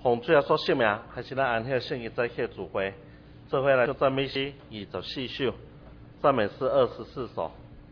奉主耶稣圣名，开始咱安息圣经在课主会，这回来就赞美诗24首，赞美诗24首。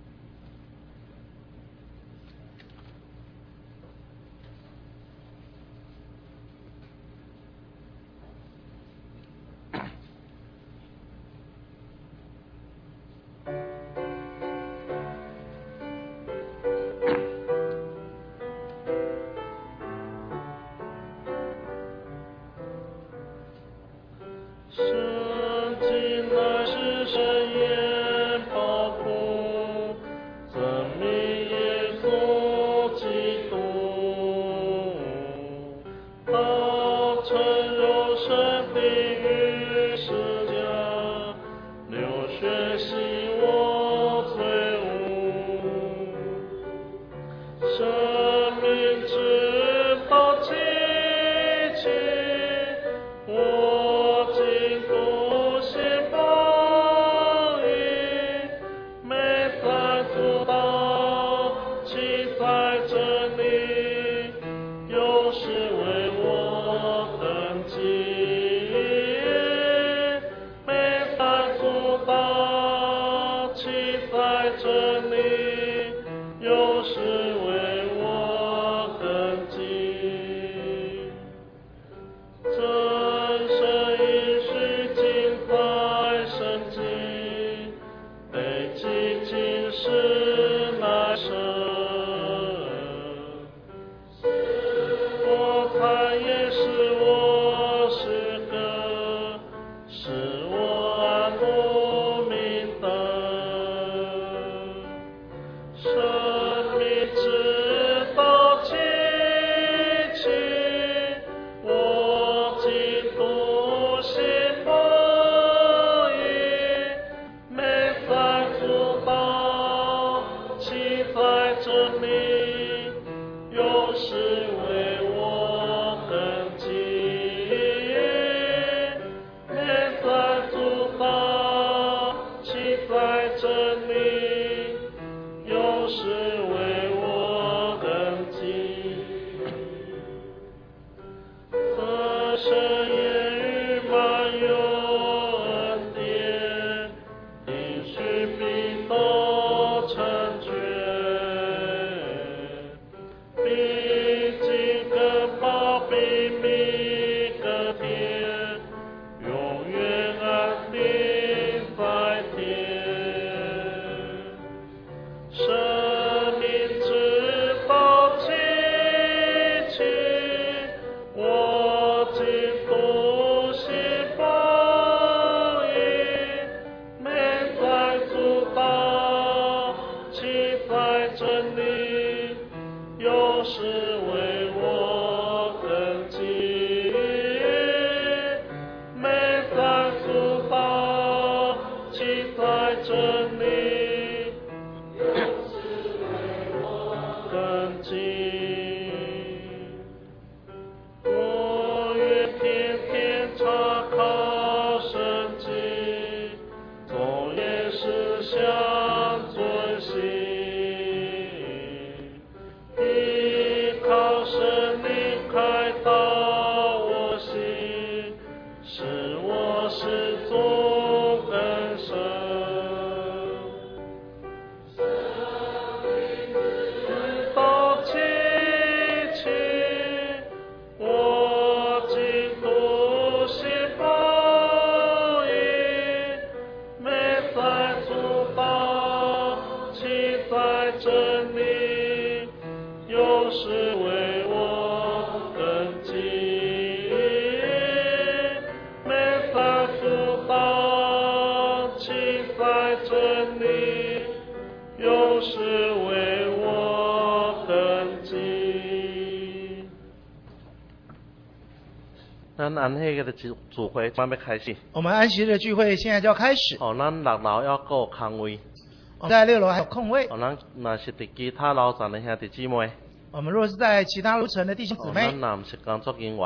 咱安息的聚会准备开始。 我们安息日聚会现在就要开始。 咱6楼要有空位。 在6楼还有空位。 咱若是伫其他楼层的兄弟姊妹。 我们若是在其他楼层的弟兄姊妹。 咱若不是工作人员。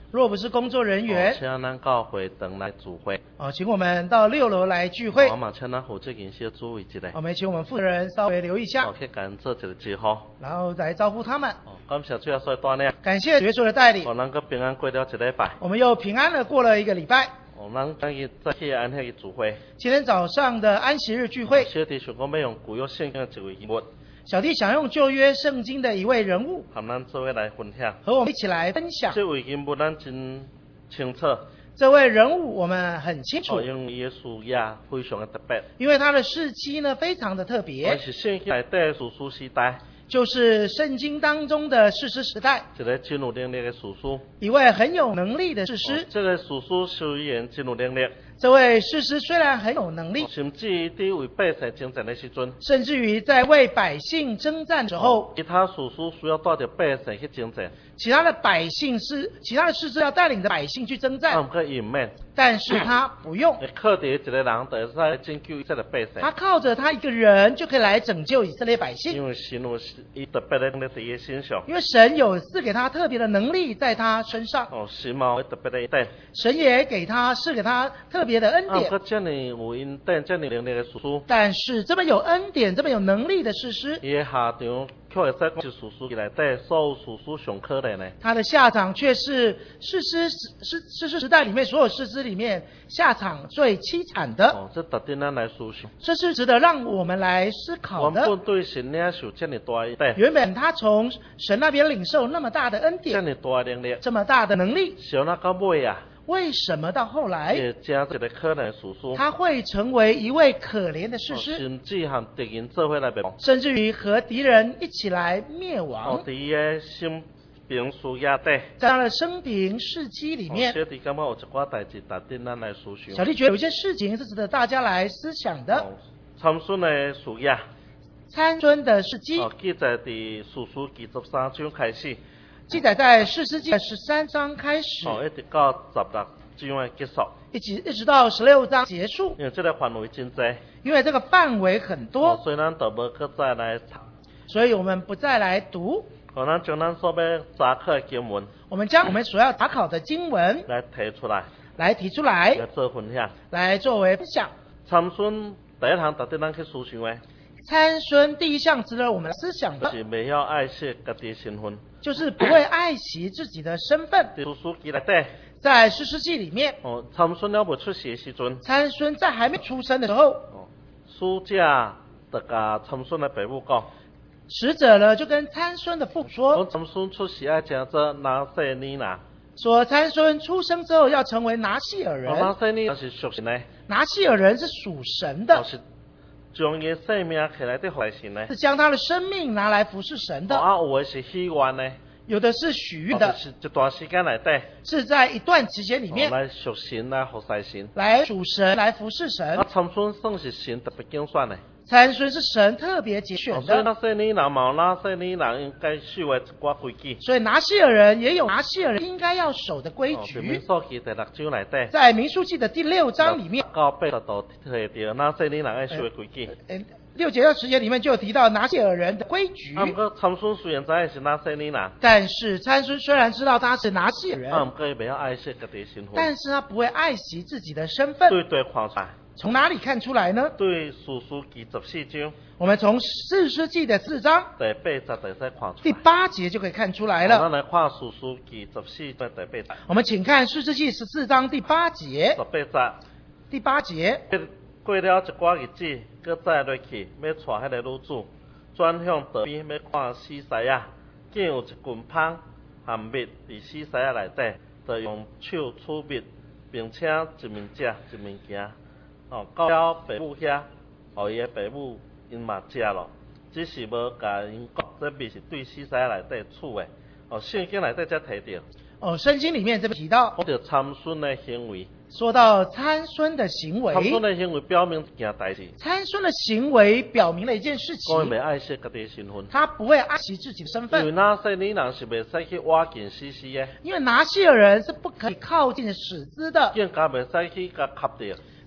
若不是工作人员， 请咱到会堂来聚会。 请我们到6楼来聚会。 我嘛请咱负责人先注意一下。 我们请我们负责人稍微留意一下。 去跟做一个招呼。 然后来招呼他们。 感谢主耶稣的带领。 感谢主耶稣的带领。 咱个平安过了一礼拜。 我们又平安的过了一个礼拜。 咱今日再去安息日聚会。 今天早上的安息日聚会。 小弟想讲要用旧约圣经的一位人物。 小弟想用旧约圣经的一位人物， 和咱做伙来分享。 和我们一起来分享。 这位人物咱真清楚。 这位人物我们很清楚。 因为耶稣也非常的特别。 因为他的事迹呢非常的特别。 是圣经内底士师时代。 就是圣经当中的士师时代， 一个真有能力的士师， 一位很有能力的士师。 这个士师虽然真有能力， 这位士师虽然很有能力， 甚至在为百姓征战的时阵， 甚至于在为百姓征战之后， 其他士师需要带着百姓去征战， 其他的士师要带领着百姓去征战，但是他不用， 靠着一个人就会拯救以色列百姓， 他靠着他一个人就可以来拯救以色列百姓， 因为神有特别的能力在他身上， 因为神有赐给他特别的能力在他身上， 神有特别的恩典， 神也赐给他特别的恩典， 这么有恩典这么能力的士师， 但是这么有恩典这么有能力的士师， 伊下场却会使讲是士师内底所有士师上可怜的， 他的下场却是士师时代里面所有士师里面下场最凄惨的。 这值得咱来思想， 这是值得让我们来思考的。 原本对神领受这么大恩典， 原本他从神那边领受那么大的恩典， 这么大能力， 这么大的能力， 想到到尾啊， 为什么到后来他会成为一位可怜的士师， 甚至和敌人做伙来灭亡， 甚至于和敌人一起来灭亡？ 在他生平事业底， 在他的生平事迹里面， 小弟感觉有一寡代志值得咱来思想。 小弟觉得有些事情是值得大家来思想的。 参孙的事业， 参孙的事迹， 记载在士师记13章开始， 记载在士师记13章开始， 一直到16章的结束， 一直到16章结束。 因为这个范围真多， 因为这个范围很多， 所以咱就无搁再来查， 所以我们不再来读。 咱将咱所要查考的经文， 我们将我们所要查考的经文来提出来， 来做分享， 来作为分享。 参孙第一项值得咱去思想的。 参孙第一项值得我们思想的， 是不要爱惜家己的身份， 就是不会爱惜自己的身份。 士师记内底， 在士师记里面， 参孙还没出世的时阵， 参孙在还没出生的时候， 使者就甲参孙的父母讲， 使者呢就跟参孙的父说， 参孙出世要成做拿细尼拿， 说参孙出生之后要成为拿细尔人。 拿细尼是属神的， 拿细尔人是属神的， 将伊生命起来的服神呢， 是将他的生命拿来服侍神的。 有的是许愿呢， 有的是许愿的， 是一段时间内底， 是在一段期间里面来属神来服侍神， 来属神来服侍神。 参孙算是神特别精选的， 参孙是神特别拣选的， 所以拿细尼人嘛，拿细尼人应该守的一寡规矩。 所以拿细尔人也有拿细尔人应该要守的规矩。 民数记第6章内底， 在民数记的第6章里面， 到80都提到拿细尼人爱守的规矩。 6节到10节里面就有提到拿细尔人的规矩。 不过参孙虽然知道是拿细尼人， 但是参孙虽然知道他是拿细尔人， 不过伊不要爱惜家己的身份， 但是他不会爱惜自己的身份。 对看出来， 从哪里看出来呢？ 对士师记14章， 我们从士师记的4章第8节就可以看出来， 第8节就可以看出来了。 我们来看士师记14章第8节。 我们请看士师记14章第8节。 18节。 第8节。 过了一寡日子，搁再落去，要带迄个女子转向道边，要看西西亚，见有一群蜂和蜜伫西西亚内底，就用手取蜜，并且一面食一面行。到了父母遐，互伊的父母因嘛食咯，只是无甲因讲这蜜是对西西亚内底处的。圣经内底才提到。 圣经里面这边提到， 讲到参孙的行为。 说到参孙的行为， 参孙的行为表明一件代志。 参孙的行为表明了一件事情。 讲伊袂爱惜家己的身份。 他不会爱惜自己的身份。 因为拿细尼人是袂使去挖近死的。 因为拿细尔人是不可以靠近死尸的。 更加袂使去甲吸着。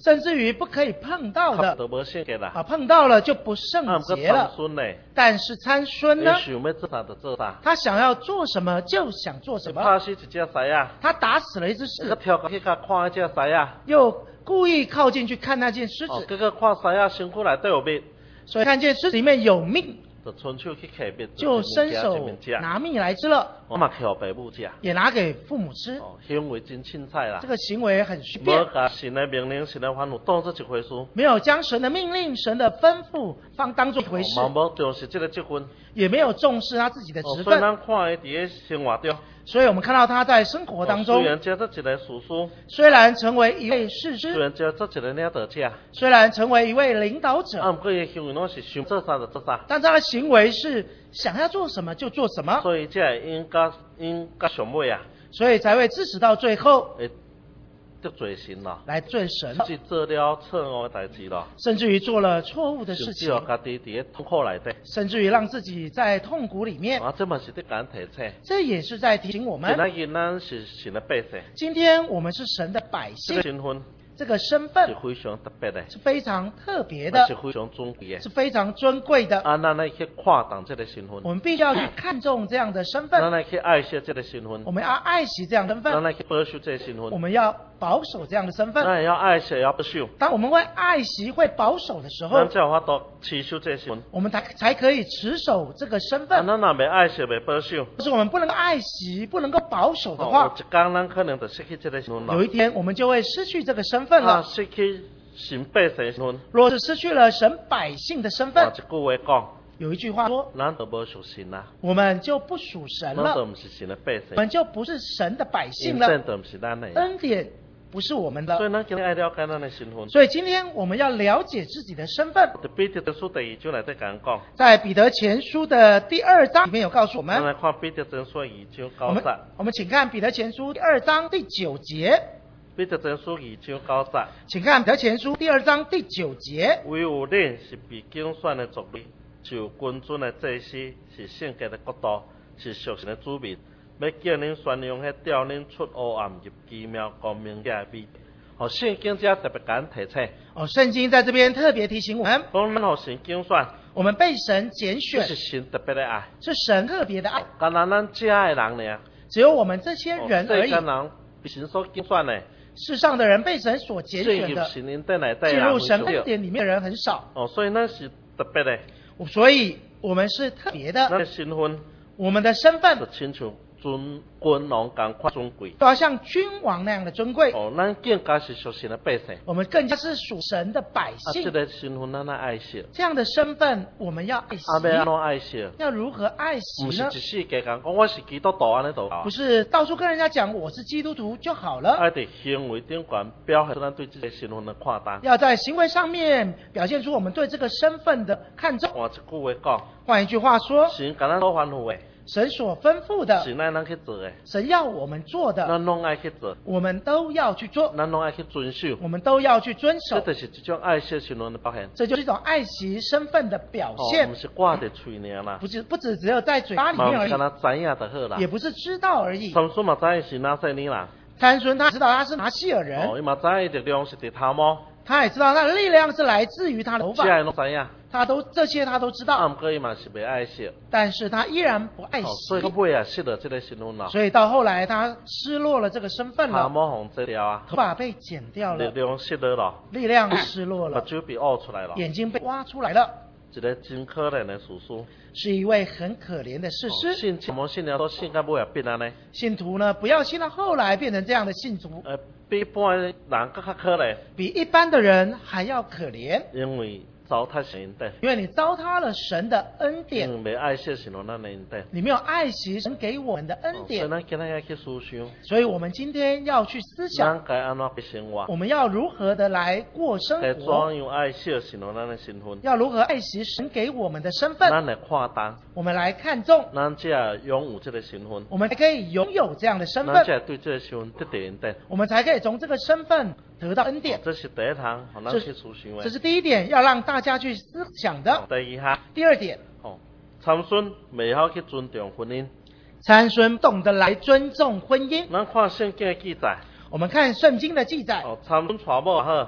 甚至于不可以碰到的都无性格啦。 碰到了就不圣洁了。 参孙呢？ 但是参孙呢？ 想要做啥就做啥。 他想要做什么就想做什么。 拍死一只狮啊！ 他打死了一只狮。 跳过去看那只狮啊！ 又故意靠近去看那件狮子。 结果看狮啊身躯内底有蜜， 所以看见狮子里面有蜜。 就伸手去摕蜜， 就伸手拿蜜来吃了。 我嘛给爸母吃， 也拿给父母吃。 行为真凊彩啦。 这个行为很虚变。 没把神的命令、神的吩咐当作一回事。 没有将神的命令、神的吩咐当作一回事。 冇重视这个积分。 也没有重视他自己的职分。 所以咱看他伫生活中。 所以我们看到他在生活当中， 虽然接做一个士师， 虽然成为一位士师， 虽然接做一个领导者， 虽然成为一位领导者， 不过伊行为拢是想做啥就做啥。 但他的行为是想要做什么就做什么。 所以这应该上尾啊。 所以才会致使到最后。 得罪神咯， 来罪神， 甚至做了错误的代志咯， 甚至于做了错误的事情， 甚至家己伫痛苦内底， 甚至于让自己在痛苦里面。 这嘛是在讲提醒， 这也是在提醒我们。 咱是神的百姓， 今天我们是神的百姓，这个身份是非常特别的， 是非常特别的， 是非常尊贵的， 是非常尊贵的。 咱来去看重这个身份， 我们必须要去看重这样的身份。 咱来去爱惜这个身份， 我们要爱惜这样的身份。 咱来去保守这个身份， 我们要保守这样的身份。 咱也要爱惜，也要保守。 当我们会爱惜、会保守的时候， 咱才有法度持守这个身份， 我们才可以持守这个身份。 咱若未爱惜、未保守， 可是我们不能够爱惜、不能够保守的话， 有一天咱可能就失去这个身份了。 有一天我们就会失去这个身份了。 失去神百姓的身份， 若是失去了神百姓的身份， 一句话讲， 有一句话说， 咱就不属神啦， 我们就不属神了， 咱就不是神的百姓， 我们就不是神的百姓了， 恩典就不是咱的， 恩典不是我们的。 所以咱今天要了解咱的身份。 所以今天我们要了解自己的身份。 彼得前书第2章来再讲， 在彼得前书的第2章里面有告诉我们。 咱来看彼得前书2章9节。 我们请看彼得前书第2章第9节。 彼得前书2章9节， 请看彼得前书第2章第9节。 唯有恁是被拣选的族类，就君尊的祭司，是圣洁的国度，是属神的子民。要叫恁宣扬迄调恁出黑暗入奇妙光明的美。圣经这特别敢提醒。 圣经在这边特别提醒我们， 讲咱互神拣选， 我们被神拣选， 是神特别的爱， 是神特别的爱。 干咱这的人呢？ 只有我们这些人而已。 世间人被神所拣选的。 世上的人被神所拣选的，进入神恩典里面的人很少。 所以那是特别的。 所以我们是特别的。 那身份， 我们的身份是亲像君王同款尊贵， 都要像君王那样的尊贵。 咱更加是属神的百姓， 我们更加是属神的百姓。 这个身份咱爱惜， 这样的身份我们要爱惜。 要怎爱惜？ 要如何爱惜呢？ 不是一世界讲我是基督徒安尼就好， 不是到处跟人家讲我是基督徒就好了。 要在行为顶端表现咱对这个身份的看重， 要在行为上面表现出我们对这个身份的看重。 换一句话讲， 换一句话说， 神跟咱所吩咐的。 神所吩咐的， 神爱咱去做的， 神要我们做的， 咱拢爱去做， 我们都要去做， 咱拢爱去遵守， 我们都要去遵守。 这就是一种爱惜身份的表现， 这就是一种爱惜身份的表现。 不是挂在嘴尔啦， 不只有在嘴巴里面而已，也不是知道而已。 参孙嘛知是拿西尼啦， 参孙他知道他是拿西尔人， 伊嘛知伊力量是伫头毛， 他也知道他的力量是来自于他的头发，这些他都知道。 不过伊嘛是袂爱惜， 但是他依然不爱惜， 所以到尾啊失了这个身份了。 所以到后来他失落了这个身份了， 头毛红这条啊， 头发被剪掉了， 力量失了咯， 力量失落了， 目睭被挖出来了， 眼睛被挖出来了。 一个真可怜的士师， 是一位很可怜的士师。 信了都信到尾也变安尼。 信徒呢，不要信到后来变成这样的信徒。 比一般人更加可怜， 比一般的人还要可怜。 因为糟蹋神恩典， 因为你糟蹋了神的恩典， 没爱惜神的恩典， 你没有爱惜神给我们的恩典， 所以咱今天要去思想， 所以我们今天要去思想， 该安怎过生活， 我们要如何的来过生活， 怎样爱惜神的身份， 要如何爱惜神给我们的身份， 咱来看重， 我们来看重， 咱才拥有这个身份， 我们才可以拥有这样的身份， 咱才对这个身份得到恩典， 我们才可以从这个身份得到恩典。 这是第一堂，咱去思想的， 这是第一点，要让大家去思想的。第二点， 参孙未晓去尊重婚姻， 参孙懂得来尊重婚姻。 咱看圣经的记载， 我们看圣经的记载， 参孙娶某好，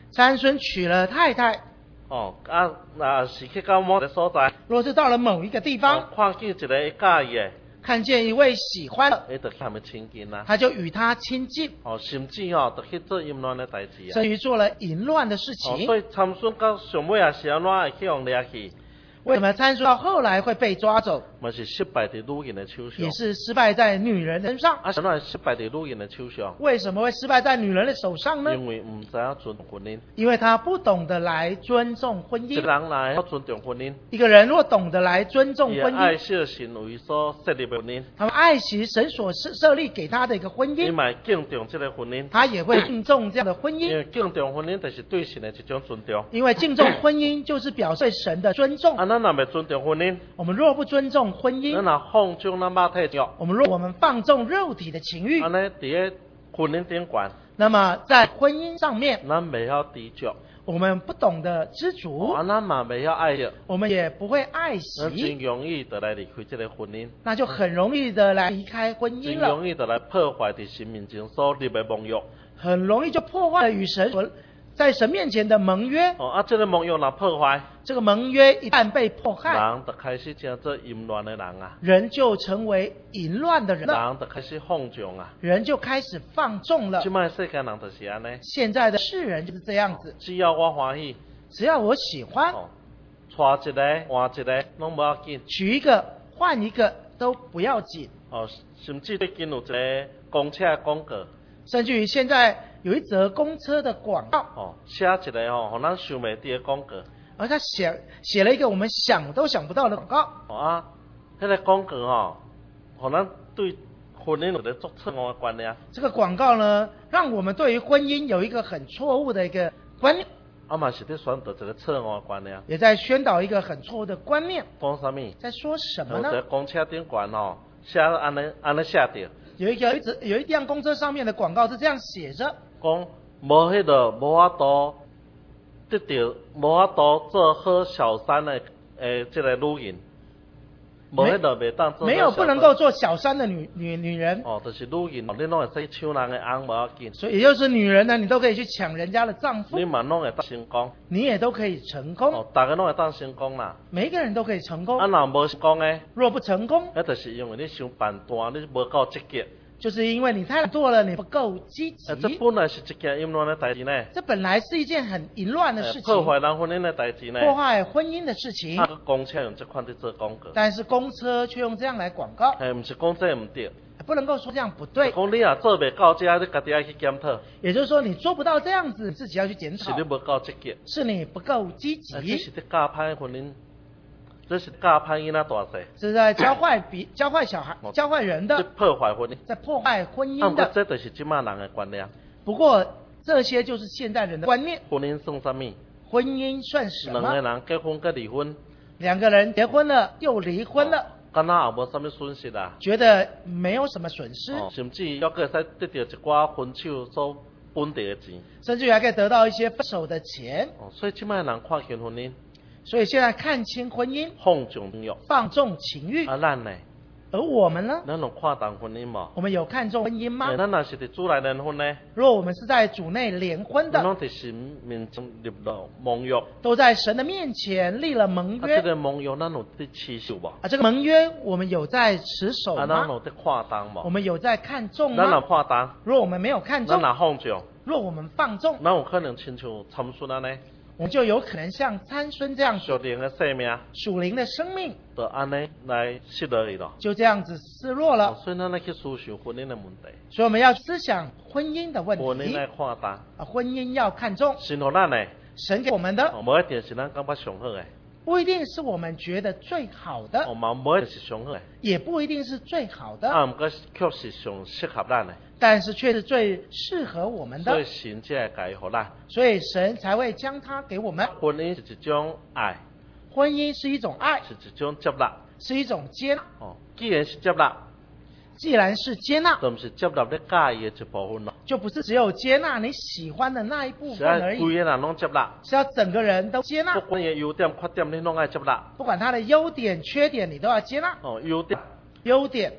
参孙娶了太太， 那是去到某一个所在， 若是到了某一个地方， 看见一个会介意的， 看见一位喜欢的， 就去他们亲近啦。 他就与他亲近， 甚至就去做淫乱的代志啊。 甚于做了淫乱的事情。 所以参孙到上尾也是安怎会去用掠去？ 为什么参孙到后来会被抓走？ 嘛是失败在女人的手上， 也是失败在女人身上。 怎么会失败在女人的手上？ 为什么会失败在女人的手上呢？ 因为唔知影尊重婚姻， 因为他不懂得来尊重婚姻。 一个人来要尊重婚姻， 一个人若懂得来尊重婚爱姻， 惜神为所设立的婚姻， 他们爱惜神所设立给他的一个婚你姻， 嘛敬重这个婚姻， 他也会敬重这样的婚姻。 因为敬重婚姻就是对神的一种尊重。 因为敬重婚姻就是表示神的尊重。 咱若未尊重婚姻， 我们若不尊重婚姻， 咱若放纵咱肉体欲， 我们放纵肉体的情欲， 安尼伫个婚姻顶悬， 那么在婚姻上面， 咱袂晓知足， 我们不懂得知足， 咱嘛袂晓爱惜， 我们也不会爱咱真惜， 容易就来离开这个婚姻， 那就很容易的来离开婚姻了， 真容易就来破坏伫神面前所立的盟约。 很容易就破坏了与神所在神面前的盟约。 这个盟约若破坏， 这个盟约一旦被迫害， 人就开始成做淫乱的人啊， 人就成为淫乱的人了， 人就开始放纵啊。 人就开始放纵了即。摆世间人就是安尼， 现在的世人就是这样子， 只要我欢喜， 只要我喜欢， 娶一个换一个，拢无要紧。 娶一个换一个都不要紧。 甚至最近有一个公车的广告， 甚至于现在有一则公车的广告， 写一个互咱想袂到的广告。 而他写了一个我们想都想不到的广告。 迄个广告互咱对婚姻有咧做错误的观念。 这个广告呢，让我们对于婚姻有一个很错误的一个观念。 嘛是咧宣导一个错误的观念。 也在宣导一个很错误的观念。 讲啥物？ 在说什么呢？ 在公车顶悬写安尼写着。 有一辆公车上面的广告是这样写着： 讲无迄个无法度得到，无法度做好小三的这个女人，无迄个袂当做。 没有不能够做小三的女人。 就是女人，你拢会使抢人的翁无要紧。 所以也就是女人呢，你都可以去抢人家的丈夫。 你嘛拢会当成功。 你也都可以成功。 大家拢会当成功啦。 每一个人都可以成功。 若无成功呢？ 若不成功， 那就是因为你想办单，你无够积极。 就是因为你太懒惰了，你不够积极。 这本来是一件淫乱的代志呢。 这本来是一件很淫乱的事情。 破坏人婚姻的代志呢。 破坏婚姻的事情。 公车用这款在做广告。 但是公车却用这样来广告。 不是讲这唔对。 不能够说这样不对。 讲你也做袂到这，你家己要去检讨。 也就是说，你做不到这样子，自己要去检讨。 是你不够积极。 是你不够积极。 这是在教歹婚姻。这是教歹囡仔大细， 这是在教坏小孩、教坏人的， 破坏婚姻， 在破坏婚姻的。 这就是今嘛人的观念。 不过这些就是现代人的观念。 婚姻算什么？ 婚姻算什么？ 两个人结婚跟离婚， 两个人结婚了又离婚了， 敢若也无什么损失啊？ 觉得没有什么损失， 甚至还可以使得到一寡分手所本地的钱， 甚至于还可以得到一些分手的钱。 所以今嘛人看清婚姻。 所以现在看清婚姻， 放纵情欲， 放纵情欲。 咱呢？ 而我们呢？ 咱有看重婚姻无？ 我们有看重婚姻吗？ 咱若是伫主内联婚呢？ 若我们是在主内联婚的， 咱拢伫神面前立了盟约， 都在神的面前立了盟约。 这个盟约咱有伫持守无？ 这个盟约我们有在持守吗？ 咱有伫看重无？ 我们有在看重吗？ 咱若看重， 若我们没有看重， 咱若放纵， 若我们放纵， 咱有可能亲像参孙安尼。 我们就有可能像参孙这样属灵的生命， 属灵的生命， 就安尼来失落去了， 就这样子失落了。 所以咱来去思想婚姻的问题。 所以我们要思想婚姻的问题。 婚姻来看重， 婚姻要看重。 神给咱的， 神给我们的， 无一定是咱感觉上好的， 不一定是我们觉得最好的， 嘛无一定是上好的， 也不一定是最好的， 不过确实上适合咱的。 但是却是最适合我们的， 所以神才会给予咱， 所以神才会将它给我们。 婚姻是一种爱， 婚姻是一种爱， 是一种接纳， 是一种接纳。 既然是接纳， 既然是接纳， 就不是接纳你介意的一部分咯， 就不是只有接纳你喜欢的那一部分而已， 是要规个人拢接纳， 是要整个人都接纳。 不管伊优点缺点，你拢爱接纳。 不管他的优点缺点，你都要接纳。 优点爱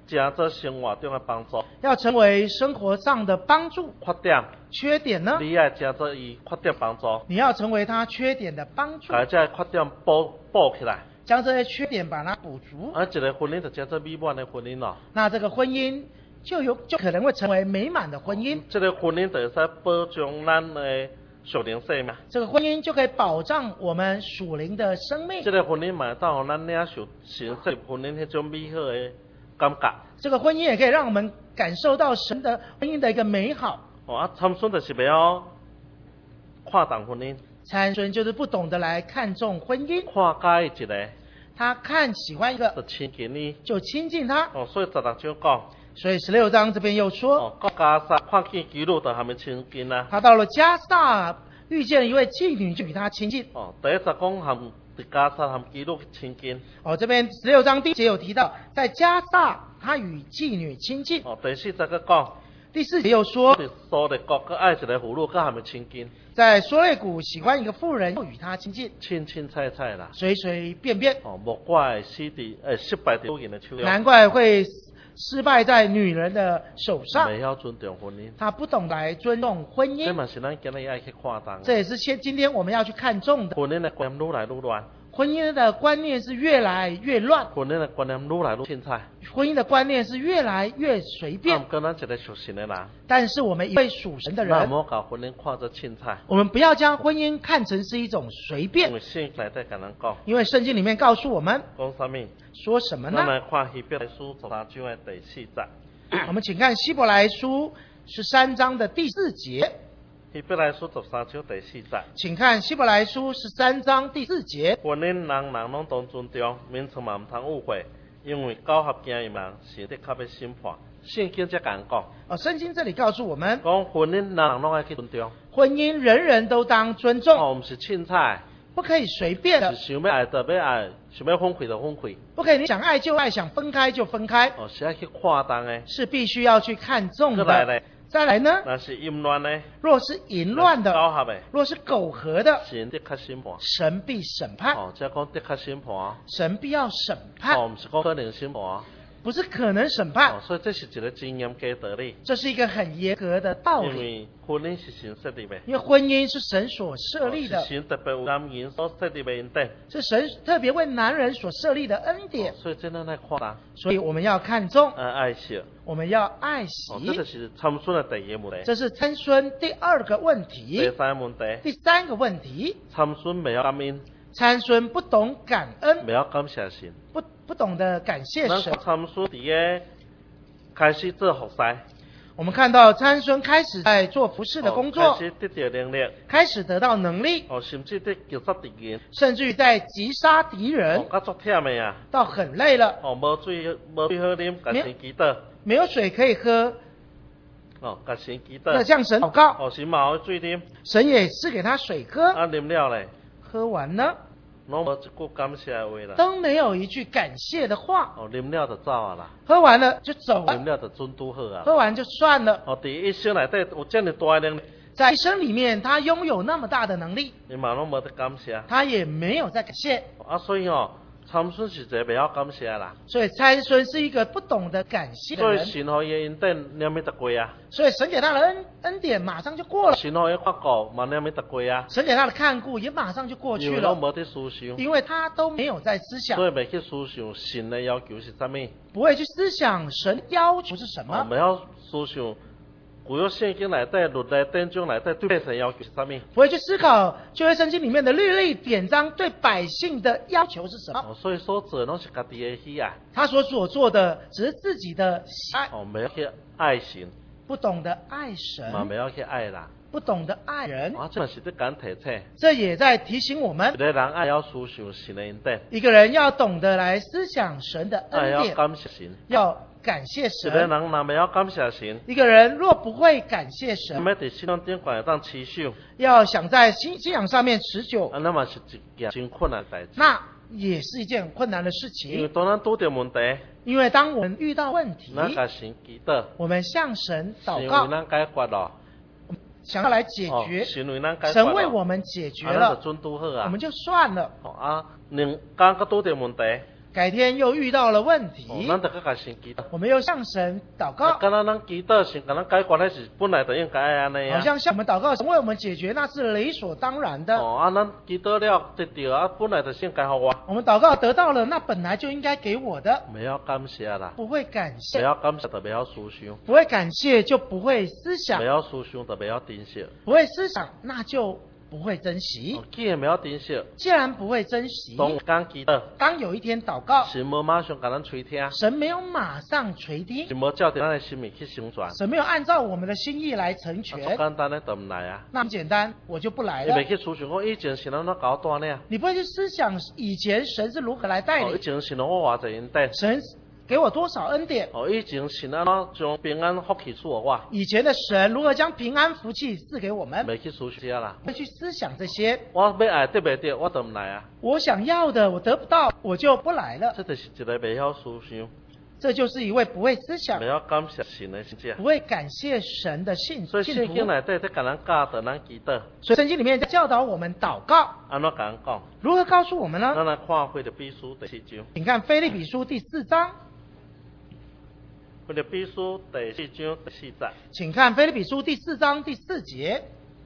成做生活中的帮助。 要成为生活上的帮助。 缺点， 缺点呢？ 你要成做伊缺点帮助， 你要成为他缺点的帮助， 把这缺点补起来。 将这些缺点把它补足。 一个婚姻就叫做美满的婚姻咯。 那这个婚姻就可能会成为美满的婚姻。 这个婚姻就会使保障咱的属灵生命。 这个婚姻就可以保障我们属灵的生命。 这个婚姻嘛，当咱领受神设婚姻那种美好的感觉。 这个婚姻也可以让我们感受到神的婚姻的一个美好。 参孙就是不要看重婚姻。 参孙就是不懂得来看重婚姻。 看介一个。 他喜欢一个， 就亲近你， 就亲近他。 所以16章讲， 所以16章这边又说， 到迦萨看见基路就还没亲近啊。 他到了迦萨，遇见了一位妓女，就与他亲近。 第一章讲含在迦萨含基路亲近。 这边16章第1节有提到，在迦萨他与妓女亲近。 第4节个讲， 第4节又说， 苏列国佮爱一个妇女，佮还没亲近。 在梭类谷喜欢一个妇人，又与他亲近， 清菜啦， 随随便便。 莫怪失败在女人的手中。 难怪会失败在女人的手上。 没要尊重婚姻， 他不懂来尊重婚姻。 这嘛是咱今日要去看重。 这也是今天我们要去看重的。 婚姻的观念愈来愈乱。 婚姻的观念是越来越乱。 婚姻的观念愈来愈凊彩。 婚姻的观念是越来越随便。 跟咱一个属神的人。 但是我们一位属神的人， 莫把婚姻看作凊彩。 我们不要将婚姻看成是一种随便。 因为圣经内底跟咱讲。 因为圣经里面告诉我们。 讲什么？ 说什么呢？ 咱来看希伯来书13章的第4节。 我们请看希伯来书13章的第4节。 希伯来书13章第4节。 请看希伯来书13章第4节。 婚姻人拢当尊重，名称嘛唔通误会，因为交合经营人是的确要审判。圣经才敢讲。 圣经这里告诉我们， 讲婚姻人拢爱去尊重。 婚姻人人都当尊重。 唔是凊彩。 不可以随便的。 是想要爱就要爱，想要分开就分开。 不可以，你想爱就爱，想分开就分开。 是要去看重的。 是必须要去看重的。再来呢？ 那是淫乱的。 若是淫乱的， 交合的， 若是苟合的， 神的确审判。 神必审判。 即讲的确审判。 神必要审判。 唔是讲可能审判。 不是可能审判。 所以这是一个真严格道理。 这是一个很严格的道理。 因为婚姻是神设立的。 因为婚姻是神所设立的。 是神特别为男人所设立的恩典。 是神特别为男人所设立的恩典。 所以真的来看重。 所以我们要看重。 爱惜。 我们要爱惜。 这就是参孙的第2个问题。 这是参孙第2个问题。 第3个问题。 第3个问题。 参孙未晓感恩。 参孙不懂感恩。 未晓感谢神。 不懂得感谢神。 参孙伫个开始做服侍。 我们看到参孙开始在做服侍的工作。 开始得到能力。 开始得到能力。 甚至在击杀敌人。 甚至于在击杀敌人。 到足忝的啊。 到很累了。 无水好啉，甲神祈祷。 没有水可以喝。 甲神祈祷。 要向神祷告。 神嘛有水啉。 神也是给他水喝。 啉了咧。 喝完呢？ 拢无一句感谢的话啦。 都没有一句感谢的话。 啉了就走啊啦。 喝完了就走了。 啉了就准拄好啊。 喝完就算了。 伫一生内底有这么大的能力。 在一生里面，他拥有那么大的能力。 你嘛拢无得感谢。 他也没有在感谢。 所以参孙是一个袂晓感谢啦。 所以参孙是一个不懂得感谢的人。 所以神互伊恩典念咪得过啊。 所以神给他的恩典马上就过了。 神互伊发顾嘛念咪得过啊。 神给他的看顾也马上就过去了。 因为拢无得思想。 因为他都没有在思想。 所以袂去思想神的要求是啥物。 不会去思想神要求是什么。 袂晓思想。古约圣经内底、律例典章内底对百姓要求是啥物？ 不会去思考旧约圣经里面的律例典章对百姓的要求是什么？ 所以所做拢是家己的喜爱。 他所做的只是自己的喜爱。 没有去爱神。 不懂得爱神。 没有去爱人。 不懂得爱人。 这是在讲提醒。 这也在提醒我们。 一个人爱要思想神的恩典。 一个人要懂得来思想神的恩典。 要感谢神。 要感谢神。 一个人若未晓感谢神。 一个人若不会感谢神。 要在信仰顶管当持守。 要想在信仰上面持久。 那么是一件真困难的代志。 那也是一件困难的事情。 因为当咱拄到问题。 因为当我们遇到问题。 咱甲神祈祷。 我们向神祷告。 神为咱解决了。 想要来解决。 神为我们解决了。 我们就算了。 我们就算了。 刚拄到问题。 改天又遇到了问题， 咱就搁甲神祈祷。 我们又向神祷告， 敢若咱祈祷神，甲咱解决，迄是本来就应该安尼啊。 好像向我们祷告，神为我们解决，那是理所当然的。 咱祈祷了得到啊，本来就应该互我。 我们祷告得到了，那本来就应该给我的。 袂晓感谢啦， 不会感谢， 袂晓感谢就袂晓思想， 不会感谢就不会思想， 袂晓思想就袂晓珍惜， 不会思想那就不会珍惜。 既然袂晓珍惜， 既然不会珍惜， 当祈祷， 当有一天祷告， 神无马上甲咱垂听， 神没有马上垂听， 神无照着咱的心意去成全， 神没有按照我们的心意来成全。 简单的就唔来啊。 那么简单，我就不来你了。 袂去思想讲以前神安怎搞带领， 你不会去思想以前神是如何来带以领， 前神我偌济恩典， 神给我多少恩典， 以前神安怎将平安福气赐予我， 以前的神如何将平安福气赐给我们， 袂去思想啦。 会去思想这些。 我要爱得袂到，我就唔来啊。 我想要的我得不到，我就不来了。 这就是一个袂晓思想， 这就是一位不会思想袂、晓感谢神的信者。 不会感谢神的信所以圣徒。 经内底在甲咱教导咱祈祷， 所以圣经里面在教导我们祷告， 安怎甲咱讲？ 如何告诉我们呢？ 咱来看腓立比书第4章。 请看腓立比书第4章， 腓立比书第4章第4节。 请看腓立比书第4章第4节。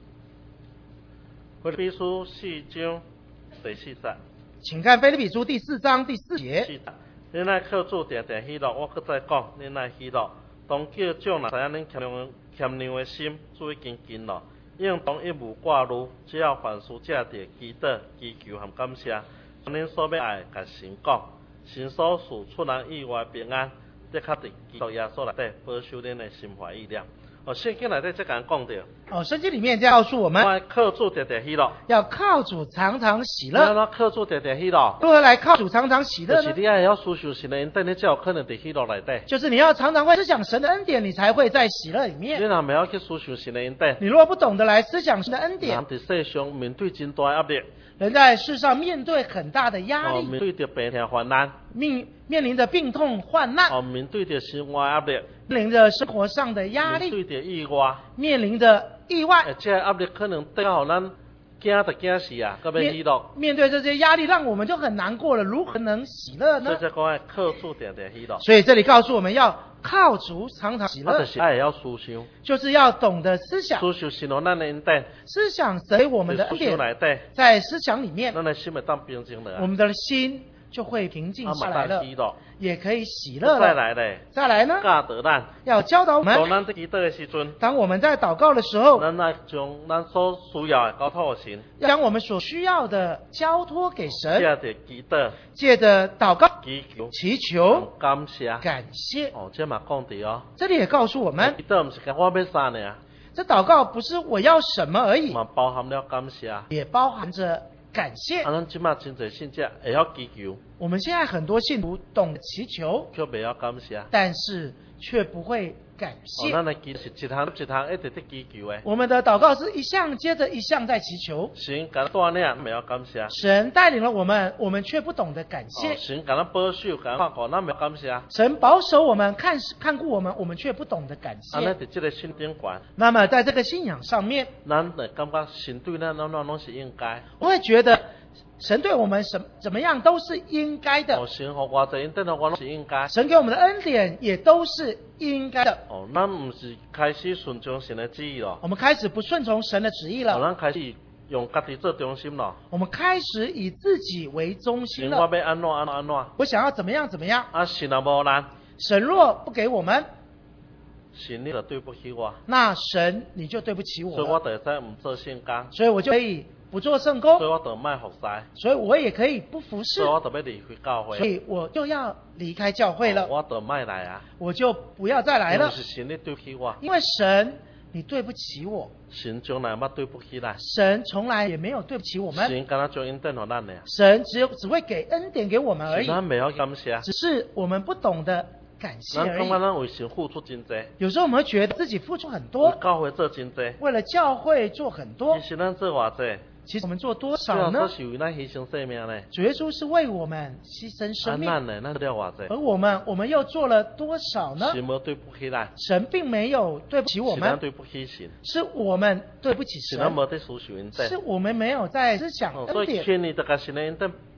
腓立比书4章第4节。 请看腓立比书第4章第4节。 4节。恁爱靠主定定喜乐，我搁再讲，恁爱喜乐。当叫众人知影恁谦让的心，主已经尽了。应当一无挂虑，只要凡事借着祈祷、祈求和感谢，将恁所要爱甲神讲，神所赐出人意外平安，这确伫基督耶稣内底保守恁的心怀意念。圣经内底这甲咱讲到， 圣经里面在告诉我们， 我靠主定定喜乐， 要靠主常常喜乐。 安怎靠主定定喜乐？ 如何来靠主常常喜乐呢？ 就是你爱晓思想神的恩典，你才有可能伫喜乐内底。 就是你要常常会思想神的恩典，你才会在喜乐里面。 你若袂晓去思想神的恩典， 你若不懂得来思想神的恩典， 人伫世上面对真大压力， 人在世上面对很大的压力， 面对着病痛患难， 面临着病痛患难， 面对着生活压力， 面临着生活上的压力， 面对着意外， 面临着意外， 这压力可能得到咱惊就惊死啊，搁要喜乐。 面对这些压力，让我们就很难过了，如何能喜乐呢？ 所以才讲靠主定定喜乐。 所以这里告诉我们要靠主常常喜乐， 就是爱要思想， 就是要懂得思想， 思想神咱的恩典， 思想神给我们的恩典，在思想里面， 咱的心会当平静了， 我们的心就会平静下来了，也可以喜乐了。 再来嘞， 再来呢？ 教导咱， 要教导我们。 当咱在祈祷的时阵， 当我们在祷告的时候， 咱来将咱所需要的交托给神， 将我们所需要的交托给神， 借着祈祷， 借着祷告、 祈求、 感谢、 感谢。 这嘛讲的哦。 这里也告诉我们， 祈祷不是讲我要啥呢？ 这祷告不是我要什么而已， 嘛包含了感谢， 也包含着感谢。 咱即马真侪信者会晓祈求， 我们现在很多信徒懂得祈求， 却袂晓感谢， 但是却不会感谢。 咱的祈是一项一项一直在祈求的。 我们的祷告是一项接着一项在祈求。 神甲咱带领，袂晓感谢。 神带领了我们，我们却不懂得感谢。 神甲咱保守，甲咱看顾，咱袂感谢。 神保守我们，看顾我们，我们却不懂得感谢。 安尼伫这个信顶管， 那么在这个信仰上面， 咱会感觉神对咱拢是应该。 我会觉得神对我们怎么样都是应该的。 神给我这恩典，我拢是应该。 神给我们的恩典也都是应该的。 咱唔是开始顺从神的旨意咯。 我们开始不顺从神的旨意了。 咱开始用家己做中心咯。 我们开始以自己为中心了。 神我要安怎？ 我想要怎么样？ 神也无咱。 神若不给我们， 神你就对不起我。 那神你就对不起我了。 所以我就会使唔做圣工。 所以我就可以不做圣工。 所以我就卖服侍。 所以我也可以不服侍。 所以我就要离开教会。 所以我就要离开教会了。 我就卖来啊。 我就不要再来了。 是神你对不起我。 因为神你对不起我。 神从来没对不起咱。 神从来也没有对不起我们。 神敢若将恩典给咱的。 神只会给恩典给我们而已。 咱没有感谢。 只是我们不懂得感谢而已。 咱感觉咱为神付出真多。 有时候我们会觉得自己付出很多。 为教会做真多。 为了教会做很多。 其实咱做偌济。 其实我们做多少呢？ 是为咱牺牲生命呢。 主耶稣是为我们牺牲生命。 咱做了偌济。 而我们又做了多少呢？ 神没对不起咱。 神并没有对不起我们。 是咱对不起神。 是我们对不起神。 是咱没在思想恩典。 是我们没有在思想恩典。 所以天你就把神的恩典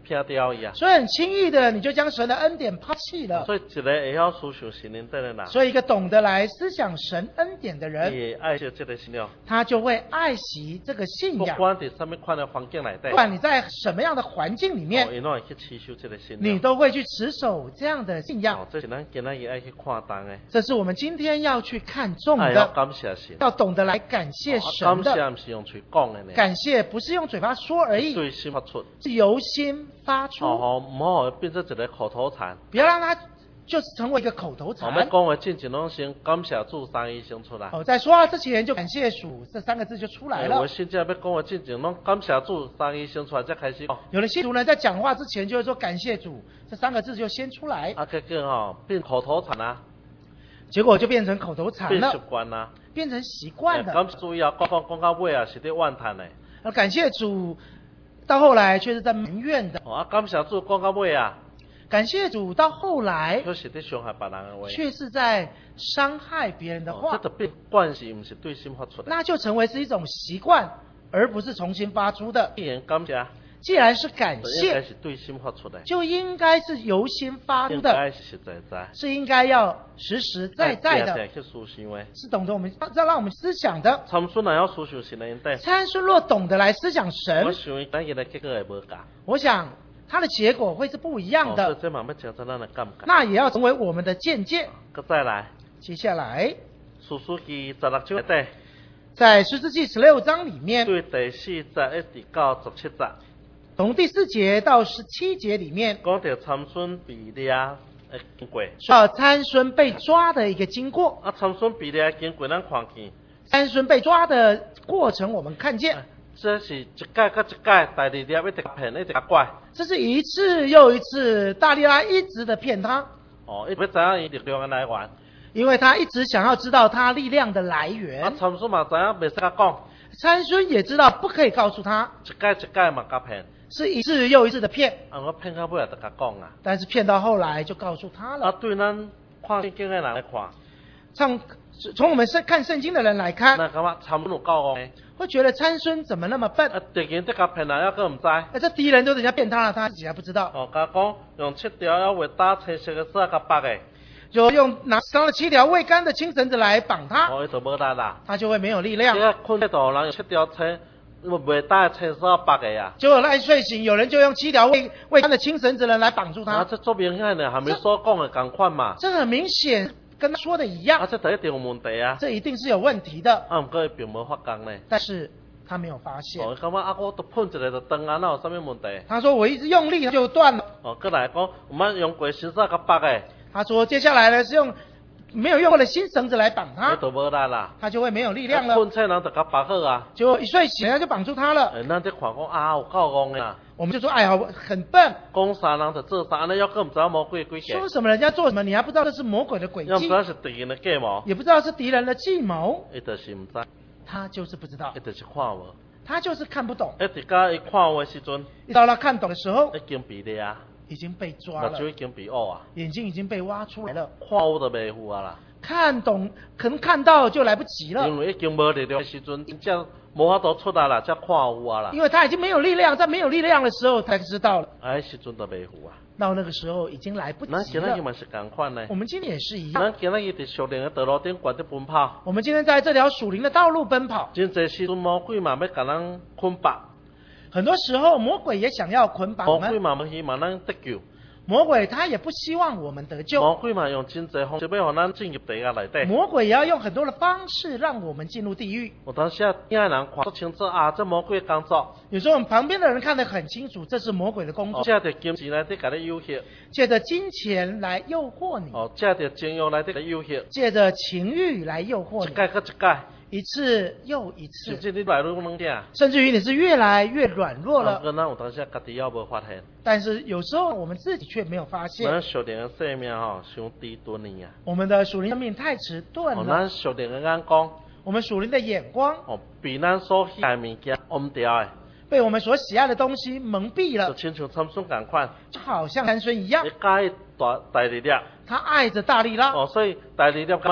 撇掉伊啊。 所以很轻易的你就将神的恩典抛弃了。 所以一个会晓思想神恩典的人， 所以一个懂得来思想神恩典的人， 伊会爱惜这个信仰， 他就会爱惜这个信仰。 不管伫什么款的环境内底， 不管你在什么样的环境里面， 伊拢会去持守这个信仰， 你都会去持守这样的信仰。 这是咱今仔日爱去看重的。 这是我们今天要去看重爱要的， 感谢神， 要懂得来感谢神感谢的。 不是用嘴讲的呢， 感谢不是用嘴巴说而已， 对心发出， 是由心发出。 唔好变成一个口头禅。 不要让它就是成为一个口头我禅。 们讲的进前拢先感谢主三一先出来。 在说话之前就感谢主这三个字就出来了我。现在要讲的进前拢感谢主三一先出来才开始讲。 有的信徒呢在讲话之前就会说感谢主这三个字就先出来， 结果变口头禅啊， 结果就变成口头禅变习了， 惯啊。 变成习惯了。 感谢主要讲到尾啊，是伫怨叹的。 感谢主，到后来却是在埋怨的。 感谢主讲到尾啊， 感谢主到后来却是伫伤害别人的话。 却是在伤害别人的话， 这就变惯势，不是对心发出的。 那就成为是一种习惯，而不是重新发出的。 既然感谢， 既然是感应该谢， 是对心发出的， 就应该是由心发出应的， 该是实在在， 是应该要实实在在的， 去思想的。 是懂得我们让我们思想的。 参孙也要思想神的恩典。 参孙若懂得来思想我神， 想咱伊的结果会无共。 我想他的结果会是不一样的， 所以这慢慢讲咱的感觉。 那也要成为我们的见解。 再来， 接下来士师记16章内底， 在士师记16章里面， 对第4节一直到17节， 从第4节到17节里面， 讲到参孙被掠的经过。 说到参孙被抓的一个经过。 参孙被掠的经过，咱看见， 参孙被抓的过程我们看见， 这是一届甲一届，第二粒一直骗，一直拐。 这是一次又一次，大利拉一直的骗他， 伊要知影伊力量的来源。 因为他一直想要知道他力量的来源。 参孙嘛知影袂使甲讲， 参孙也知道不可以告诉他， 一届嘛甲骗。 是一次又一次的骗。 我骗到尾也得甲讲啊。 但是骗到后来就告诉他了。 对咱看圣经的人来看， 从我们看圣经的人来看， 那感觉参孙有够戇， 会觉得参孙怎么那么笨？ 敌人在甲骗啊，还佫唔知。 这敌人都人家骗他了，他自己还不知道。 甲讲用7条要为打青色的绳甲绑的， 就用拿了7条未干的青绳子来绑他， 伊就无力啦。 他就会没有力量。 困在度人用7条青未打的青绳绑的啊。 结果他一睡醒，有人就用7条未干的青绳子来绑住他。 这做明显的，还没所讲的同款嘛。 这很明显跟他说的一样。 这一定有问题啊。 这一定是有问题的。 不过伊并无发觉呢。 但是他没有发现。 感觉我都碰一个就断啊，哪有啥物问题？ 他说我一直用力它就断了。 过来讲，我们用过绳索甲绑的。 他说接下来呢是用没有用过的新绳子来绑他， 就无力啦， 他就会没有力量了。 困醒人就甲绑好啊。 结果一睡醒，人家就绑住他了。 咱在看讲有够戆的啦。 我们就说哎呀，很笨。 讲啥人就做啥，安尼又更唔知道魔鬼的诡计。 说什么人家做什么，你还不知道这是魔鬼的诡计。 又不知道是敌人的计谋， 也不知道是敌人的计谋。 伊就是唔知， 他就是不知道， 伊就是看无， 他就是看不懂。 一直到伊看有的时阵， 一到他看懂的时候， 已经被掠啊， 已经被抓了， 目睭已经被乌啊， 眼睛已经被挖出来了， 看有就袂赴啊啦。 看懂可能看到就来不及了， 因为已经无力量的时阵，真正无法度出来啦，才看有啊啦。 因为他已经没有力量，在没有力量的时候才知道了。 时阵就袂赴啊。 到那个时候已经来不及了。 咱今仔日嘛是同款呢。 我们今天也是一样。 咱今仔日伫属灵的道路顶，悬伫奔跑。 我们今天在这条属灵的道路奔跑。 真侪时阵魔鬼嘛要甲咱捆绑。 很多时候魔鬼也想要捆绑我们。 魔鬼嘛要希望咱得救。 魔鬼他也不希望我们得救。 魔鬼嘛用真侪方式要让咱进入地狱内底。 魔鬼也要用很多的方式让我们进入地狱。 有当时啊，听的人看得清楚啊，这魔鬼的工作。 有时候我们旁边的人看得很清楚，这是魔鬼的工作。 借着金钱来底甲你诱惑。 借着金钱来诱惑你。 借着情欲来底甲诱惑。 借着情欲来诱惑你。 一届搁一届。 一次又一次， 甚至你软弱能点， 甚至于你是越来越软弱了。 咱有当时家己也无发现， 但是有时候我们自己却没有发现。 咱属灵的生命伤迟钝呀。 我们的属灵生命太迟钝了。 咱属灵的眼光， 我们属灵的眼光， 被咱所喜爱物件蒙掉的， 被我们所喜爱的东西蒙蔽了。 就亲像参孙同款， 就好像参孙一样。 你介大力量， 他爱着大力拉。 所以大力量刚。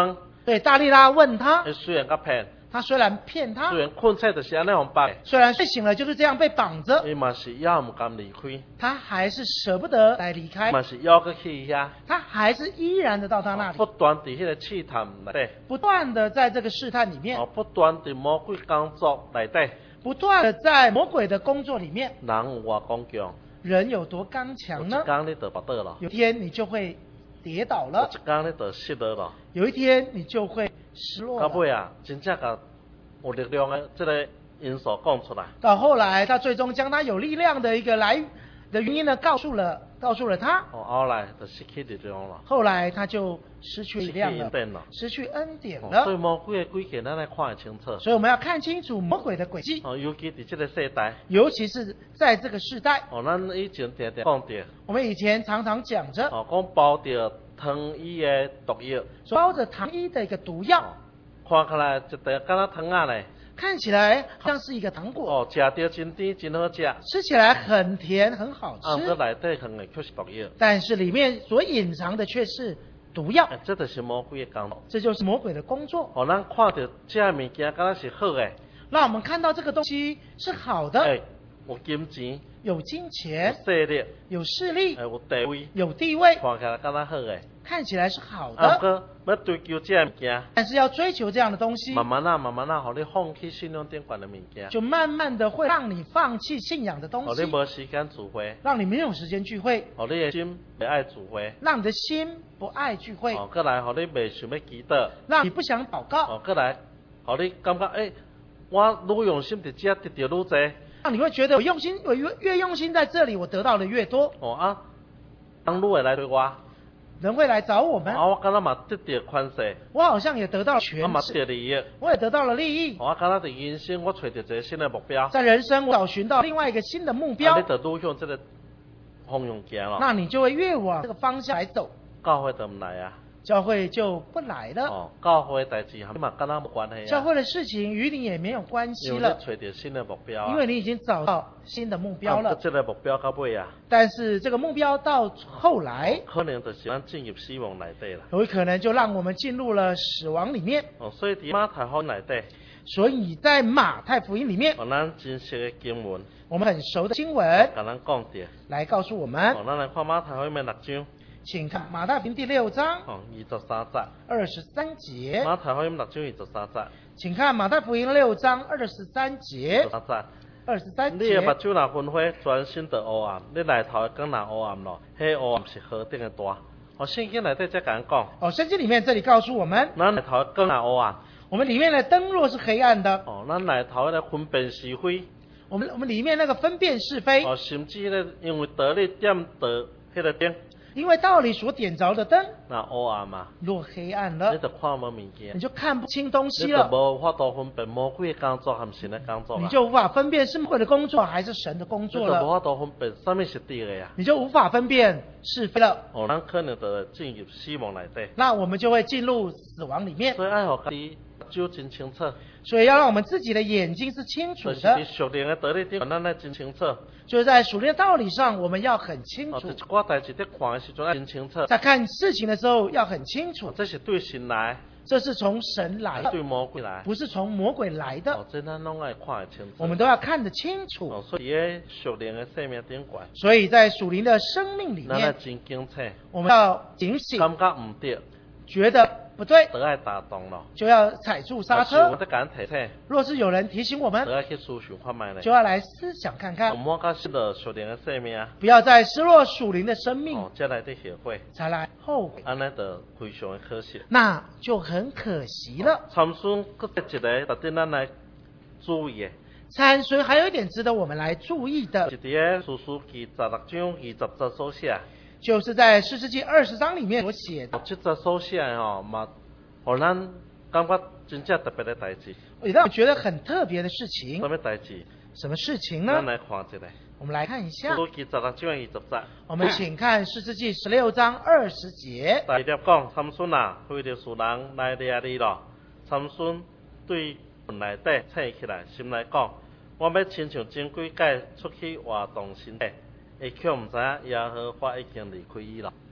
对，大利拉问他， 虽然甲骗， 他虽然骗他虽，然困醒就是安尼互绑， 虽然睡醒了就是这样被绑着， 伊嘛是也毋甘离开， 他还是舍不得来离开， 嘛是要搁去遐， 他还是依然的到他那里不，断伫迄个试探内底， 不断的在这个试探里面， 不断伫魔鬼工作内底， 不断的在魔鬼的工作里面， 人有偌刚强， 人有多刚有强呢？ 一天你就跋倒了， 有一天你就会跌倒有了， 一天你就失落了。 有一天你就会失落了。 到尾啊，真正甲有力量的这个因素讲出来， 到后来，他最终将他有力量的一个来的原因呢，告诉了他。 后来就失去力量了， 后来他就失去力量了失去恩典了， 失去恩典所以了。 魔鬼的诡计咱来看会清楚。 所以我们要看清楚魔鬼的诡计， 尤其伫这个世代， 尤其是在这个时代。 咱以前常常讲着， 我们以前常常讲着， 讲包着糖衣的毒药， 包着糖衣的一个毒药， 看起来一袋敢若糖仔咧， 看起来好像是一个糖果， 食着真甜真好食， 吃起来很甜很好搁吃， 内底放的却是毒药， 但是里面所隐藏的却是毒药。 这就是魔鬼的工作。 这就是魔鬼的工作。 咱看到这物件敢若是好的， 让我们看到这个东西是好的， 有金钱， 有金有钱， 势力， 有势力， 有地位， 有地位， 看起来敢若好的。 看起来是好不的， 过要追求这物件， 但是要追求这样的东西， 慢慢啊，互你放弃信仰顶悬的物件， 就慢慢的会让你放弃信仰的东西， 互你无时间聚会， 让你没有时间聚会， 互你的心袂爱聚会， 让你的心不爱聚会， 过来互你袂想要祈祷， 让你不想祷告， 过来互你感觉我愈用心伫这得到愈多， 让你会觉得我越用心在这里，我得到的越多， 当愈会来对我， 人会来找我们， 我感觉嘛得到权势， 我好像也得到了权我嘛势， 得利益， 我也得到了利益， 我感觉伫人生我找到一个新的目标， 在人生我找寻到另外一个新的目标， 你就愈向这个方向行了， 那你就会越往这个方向来走， 教会就唔来啊。 教会就不来了， 教会的代志你嘛跟咱无关系啊。 教会的事情与你也没有关系因为了你，找到新的目标因为你已经找到新的目标了。 这个目标到尾啊， 但是这个目标到后来， 可能就是咱进入死亡内底啦。 有可能就让我们进入了死亡里面。 所以伫马太福音内底， 所以在马太福音里面， 咱真实的经文， 我们很熟的经文甲咱讲着， 来告诉我们， 咱来看马太福音的6章， 请看马太福音第6章 23节。 23节， 马太福音6章23节。 请看马太福音6章23节 23节。 23 你的目节， 睭若昏花，专心就黑暗。你内头的光若黑暗咯，迄黑暗是何等的大。圣经内底才甲咱讲， 圣经里面这里告诉我们， 咱内头的光若黑暗。 我们里面的灯若是黑暗的， 咱内头咧分辨是非， 我们里面那个分辨是非， 甚至咧因为道理点到迄个灯， 因为道理所点着的灯那黑暗嘛， 若黑暗了你，就看无物件你，就看不清东西你就了， 无法度分辨魔鬼的工作和神的工作啦， 你就无法分辨是魔鬼的工作还是神的工你就无作了， 法度分辨什么是对的呀。 你就无法分辨是非了， 咱可能就会进入死亡内底， 那我们就会进入死亡里面。 所以爱互家己就真清楚， 所以要让我们自己的眼睛是清楚就是伫的， 属灵的道理顶，咱来真清楚。 就是在属灵的道理上，我们要很清楚一。寡代志伫看的时阵爱真清楚， 在看事情的时候要很清楚， 这是对神来， 这是从神来的， 对魔鬼来， 不是从魔鬼来的， 这咱拢爱看得清楚。 我们都要看得清楚。 所以喺属灵的生命顶悬， 所以在属灵的生命里咱来面， 真警醒， 我们要警醒， 感觉唔对， 觉得不对， 就爱打动咯。 就要踩住刹我车。 在甲咱提醒， 若是有人提醒我就们， 爱去思想看卖咧。 就要来思想看看我，莫甲失落属灵的生命啊， 不要再失落属灵的生命， 再来伫后悔， 才来后悔， 安尼就非常的可惜。 那就很可惜了。 参孙搁一个，特定咱来注意的， 参孙还有一点值得我们来注意的， 是伫个士师记16章20节所写。 就是在士师记20章里面所写的， 这则所写的嘛，互咱感觉真正特别的代志。 也让我觉得很特别的事情什。么代志？ 什么事情呢？ 咱来看一下。 我们来看一下， 士师记16章20节。 我们请看士师记16章20节。 第一讲，参孙啊，非利士人来掠你咯。参孙对坟内底醒起来，心内讲：我要亲像前几届出去活动身体，会却毋知影耶和华已经离开伊咯。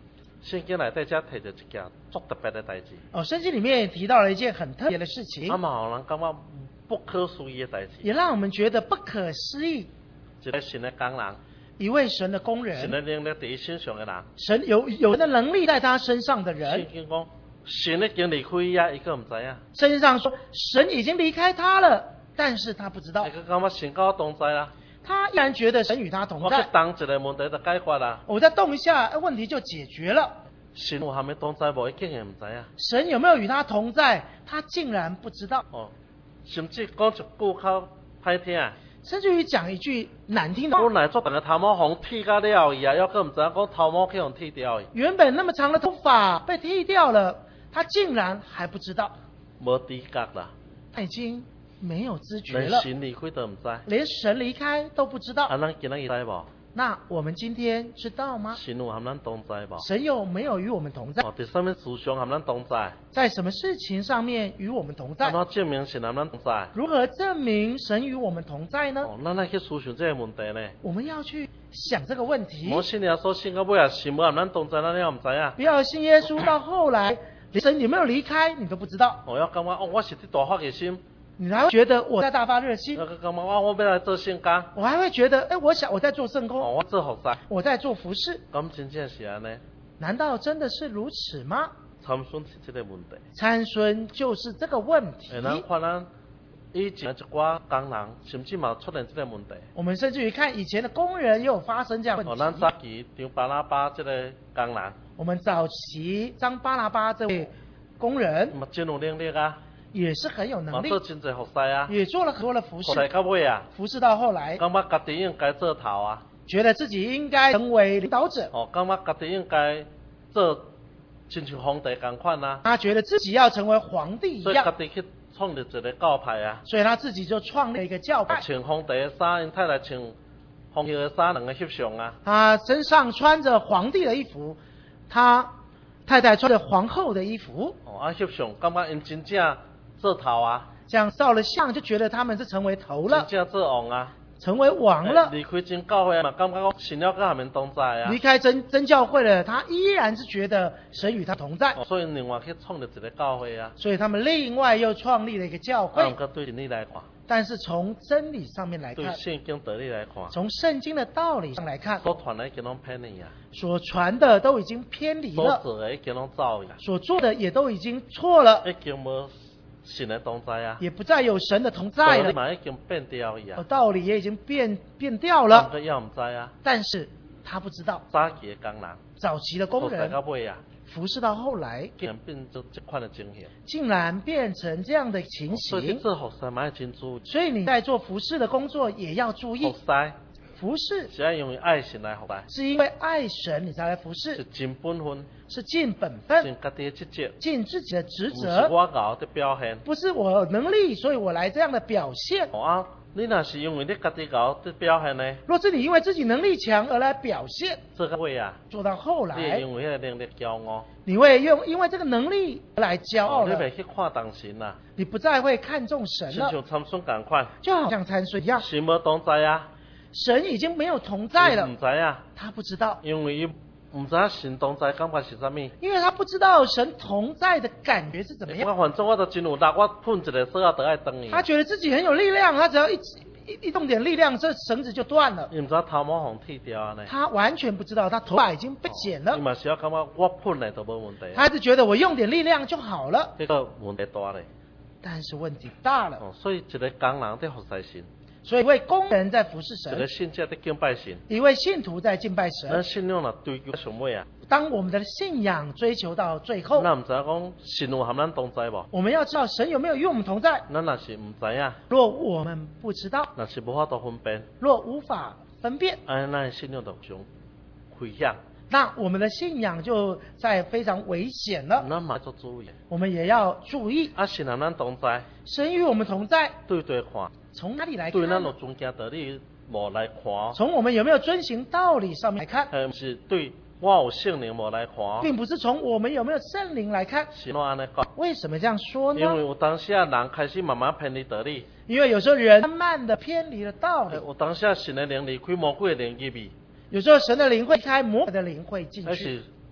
圣经内底才提到一件足特别的代志， 圣经里面也提到了一件很特别的事情， 嘛互人感觉不可思议的代志， 也让我们觉得不可思议。 一个神的工人， 一位神的工人， 神的能力在伊身上的人， 神有的能力在他身上的人。 圣经讲，神已经离开啊，伊个唔知啊。 圣经上说，神已经离开他了，但是他不知道。 伊个感觉神跟我同在啦。 他依然觉得神与他同在。 我去动一个问题就解决啦。 我再动一下，问题就解决了。 神有和伊同在无？伊竟然唔知啊。 神有没有与他同在？他竟然不知道。 甚至讲一句口歹听。 甚至于讲一句难听的话， 本来做大个头毛红剃到了伊啊，还佫唔知影讲头毛去互剃掉伊。 原本那么长的头发被剃掉了，他竟然还不知道。 无知觉啦。 他已经没有知觉了。 连神离开都唔知。 连神离开都不知道。 咱今日知无？ 那我们今天知道吗？ 神有和咱同在无？ 神有没有与我们同在？ 在什么事上和咱同在？ 在什么事情上面与我们同在？ 怎证明神和咱同在？ 如何证明神与我们同在呢？ 咱来去思想这个问题呢？ 我们要去想这个问题。 莫信耶稣信到尾啊，神无和咱同在，咱了唔知啊。 不要信耶稣到后来，神有没有离开你都不知道。 要感觉我是伫大发热心。 你还会觉得我在大发热心？ 我要来做圣工。 我还会觉得，我在做圣工。 我做服侍。 我在做服侍。 咁真正是安尼？ 难道真的是如此吗？ 参孙是这个问题。 参孙就是这个问题。 咱看咱以前一寡工人，甚至嘛出现这个问题。 我们甚至于看以前的工人也有发生这样的问题。 咱早期张巴拿巴这个工人。 我们早期张巴拿巴这位工人。 真有能力啊。 也是很有能力， 做真侪服侍啊， 也做了很多的服侍。 服侍到尾啊， 服侍到后来， 感觉家己应该做头啊， 觉得自己应该成为领导者。 感觉家己应该做，亲像皇帝同款啊。 他觉得自己要成为皇帝一样， 所以家己去创立一个教派啊。 所以他自己就创立了一个教派。 穿皇帝的衫，因太太穿皇帝的衫，两个翕相啊。 他身上穿着皇帝的衣服，他太太穿着皇后的衣服。 翕相，感觉因真正。做头啊， 这样照了相就觉得他们是成为头了， 真正做王啊， 成为王了。 离开真教会嘛，感觉讲神了跟他们同在啊。 离开真教会了，他依然是觉得神与他同在。 所以另外去创立一个教会啊。 所以他们另外又创立了一个教会。 对真理来看， 但是从真理上面来看， 对圣经道理来看， 从圣经的道理上来看， 所传的已经拢偏离啊， 所传的都已经偏离了， 所做的已经拢走了， 所做的也都已经错了， 已经无神的同在啊， 也不再有神的同在了。 道理已经变掉啊， 道理也已经变掉了。 也唔知啊， 但是他不知道。 早期的工人， 早期的工人， 到尾啊， 服侍到后来， 竟然变成这款的情形， 竟然变成这样的情形。 所以做服侍嘛要真注意。 所以你在做服侍的工作也要注意。服侍是要用爱神来服侍， 是因为爱神你才来服侍， 是尽本分， 是尽本分， 尽家己的职责， 尽自己的职责。 不是我搞的表现， 不是我能力，所以我来这样的表现。 你若是因为你家己搞的表现呢？ 若是你因为自己能力强而来表现， 做到尾啊， 做到后来， 你因为那个能力骄傲， 你会因为这个能力而来骄傲了。 你袂去看重神啦， 你不再会看重神了。 像参孙同款， 就好像参孙一样， 神无同在啊。 神已经没有同在了， 唔知啊， 他不知道， 因为唔知神同在感觉是啥物， 因为他不知道神同在的感觉是怎么样。 反正我都真有力，我碰一个绳啊，就爱断伊。 他觉得自己很有力量，他只要一动点力量，这绳子就断了。 你唔知头毛红剃掉呢？ 他完全不知道，他头发已经被剪了。 你嘛是要感觉我碰来都无问题。 他是觉得我用点力量就好了。 这个问题大嘞。 但是问题大了。 所以一个工人在服侍神。 所以一位工人在服侍神， 一个信者在敬拜神， 一位信徒在敬拜神。 咱信仰了追求上尾啊。 当我们的信仰追求到最后， 那唔知讲神有和咱同在无？ 我们要知道神有没有与我们同在。 咱若是唔知影， 若我们不知道， 那是无法度分辨， 若无法分辨， 咱信仰就上危险。 那我们的信仰就在非常危险了。 咱嘛要注意， 我们也要注意。 神和咱同在， 神与我们同在。 对看， 从哪里来看？ 对咱有尊敬道理无来看。 从我们有没有遵行道理上面来看。 是对我有圣灵无来看， 并不是从我们有没有圣灵来看。 是安尼讲。 为什么这样说呢？ 因为有当时人开始慢慢偏离道理。 因为有时候人慢慢的偏离了道理。 有当时神的灵离开魔鬼的灵入去。 有时候神的灵会离开，魔鬼的灵会进去。 还是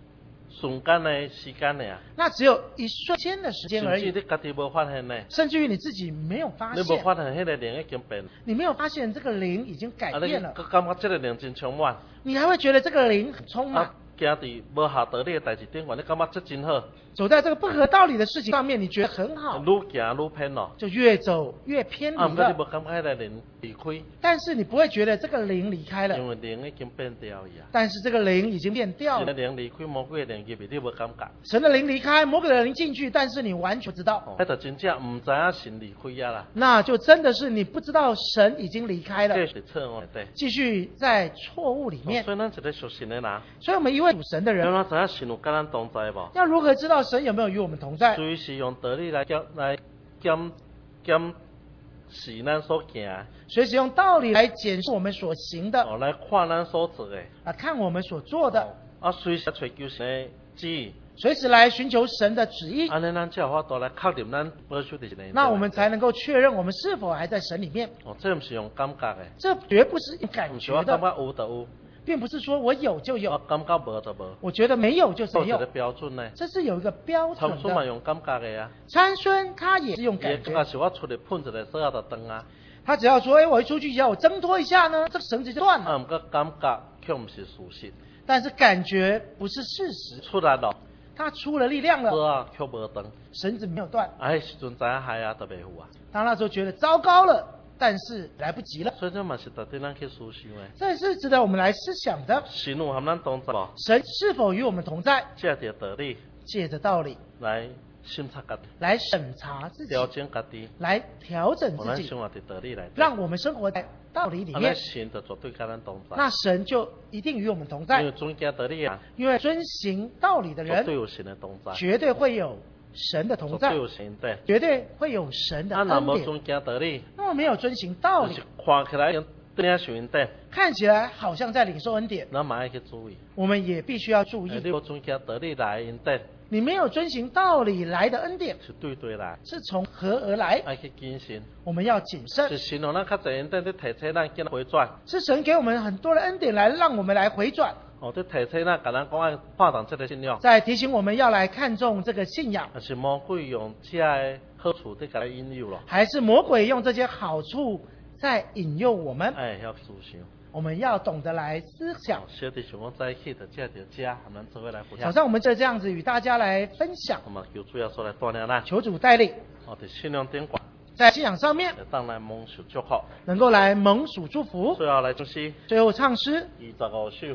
瞬间的时间尔， 那只有一瞬间的时间而已， 甚至你家己无发现呢， 甚至于你自己没有发你无现， 发现迄个灵已经变， 你没有发现这个灵已经改你变了， 感觉这个灵真充满， 你还会觉得这个灵很充满。 行伫无效道理的代志顶端，你感觉这真好， 走在这个不合道理的事情上面，你觉得很好， 愈行愈偏咯。 就越走越偏离毋过你了。 无感觉迄个灵离开， 但是你不会觉得这个灵离开了， 因为灵已经变掉伊啊。 但是这个灵已经变掉神的了。 灵离开，魔鬼的灵入去，你无感觉。 神的灵离开，魔鬼的灵进去，但是你完全不知道， 迄就真正毋知影神离开啊啦。 那就真的是你不知道神已经离开了， 这是错误的。 继续在错误里面。 所以咱一个属神的人， 所以我们一位属神的人， 咱知影神有跟咱同在无？ 要如何知道神有没有与我们同在？ 随时用道理来检视咱所行的， 随时用道理来检视我们所行的， 来看咱所做的， 看我们所做的， 随时追求神的旨意， 随时来寻求神的旨意， 安尼咱才有法度来确定咱保守伫神的。 那我们才能够确认我们是否还在神里面。 这毋是用感觉的， 这绝不是感毋是觉的， 我感觉有就有， 并不是说我有就我有， 感觉无就无。 我觉得没有就是没有一个有， 标准呢， 这是有一个标准参孙嘛的。 用感觉的啊， 参孙他也是用伊感觉感觉，是我出去碰一个绳仔就断啊， 他只要说，我一出去以后我挣脱一下呢，这个绳子就断了。 毋过感觉却毋是事实， 但是感觉不是事实， 出来咯， 他出了力量了， 绳仔却无断， 绳子没有断。 迄时阵知影害啊，就袂赴啊， 他那时候觉得糟糕了，但是来不及了。 所以这嘛是值得咱去思想的。 这是值得我们来思想的。 神有和咱同在无？ 神是否与我们同在？ 借着道理借着道理来审查家己， 来审查自己， 调整家己， 来调整自己， 互咱生活伫道理内底， 让我们生活在道理里面。 神就绝对跟咱同在。 那神就一定与我们同在因为，遵行道理啊， 因为遵行道理的人绝对有神的同在， 绝对会有神的同在绝对，有神的。 绝对会有神的啊，若恩典。 无遵行道理， 那么没有遵行道理就是，看起来对领受恩典， 看起来好像在领受恩典， 咱嘛爱去注意。 我们也必须要注意， 你有遵行道理来的恩典， 你没有遵行道理来的恩典是对来， 是从何而来？ 爱去谨慎。 我们要谨慎是，神让咱较侪恩典，去提醒咱见回转。 是神给我们很多的恩典来让我们来回转， 去提醒咱，甲咱讲爱看重这个信仰。 在提醒我们要来看重这个信仰， 还是魔鬼用这的好处在甲咱引诱咯？ 还是魔鬼用这些好处在引诱我们？ 要思想。 我们要懂得来思想。 小弟想讲在一起的借着家，我们做伙来分享。 早上我们就这样子与大家来分享， 那么求主要说来锻炼咱， 求主带领， 在信仰顶管， 在信仰上面当来蒙受祝福。 能够来蒙主祝福。 最后来就是最后唱诗 25首。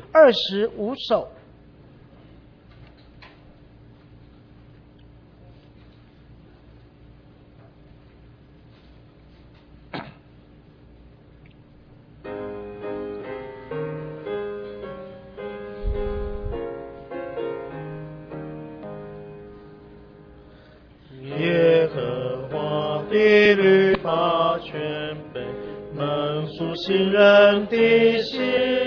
25首。 耶和华的律法全备，能苏醒人的心。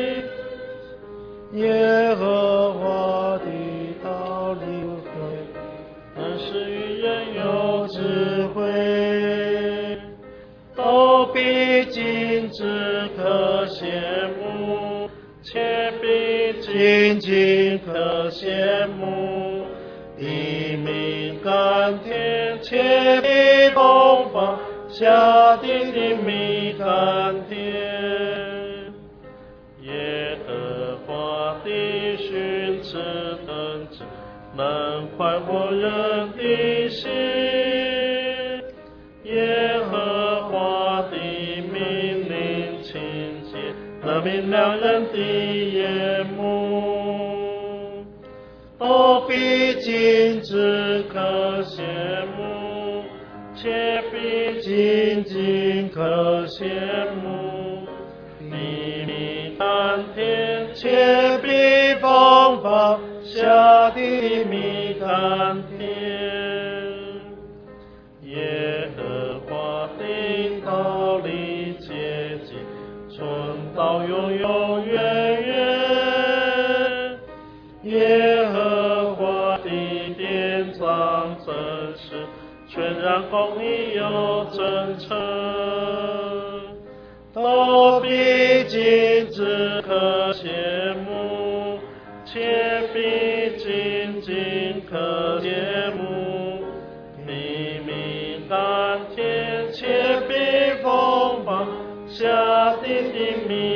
耶和华的道理会，能使愚人有智慧。都比金子可羡慕，且比金金可羡慕。地名甘甜，且比东方下地的米甘甜。耶和华的训词等旨，能快活人的心。耶和华的命令清洁，能明亮人的眼目。都比金子可羡慕，且比金金可羡慕。比米甘甜，且比风放下的米甘甜。耶和华的道理洁净，存到永永远远。耶和华的典章真实，全然公义又真诚。都比金子可羡慕，且比金的节目，黎明甘甜，且避风暴，下地的迷。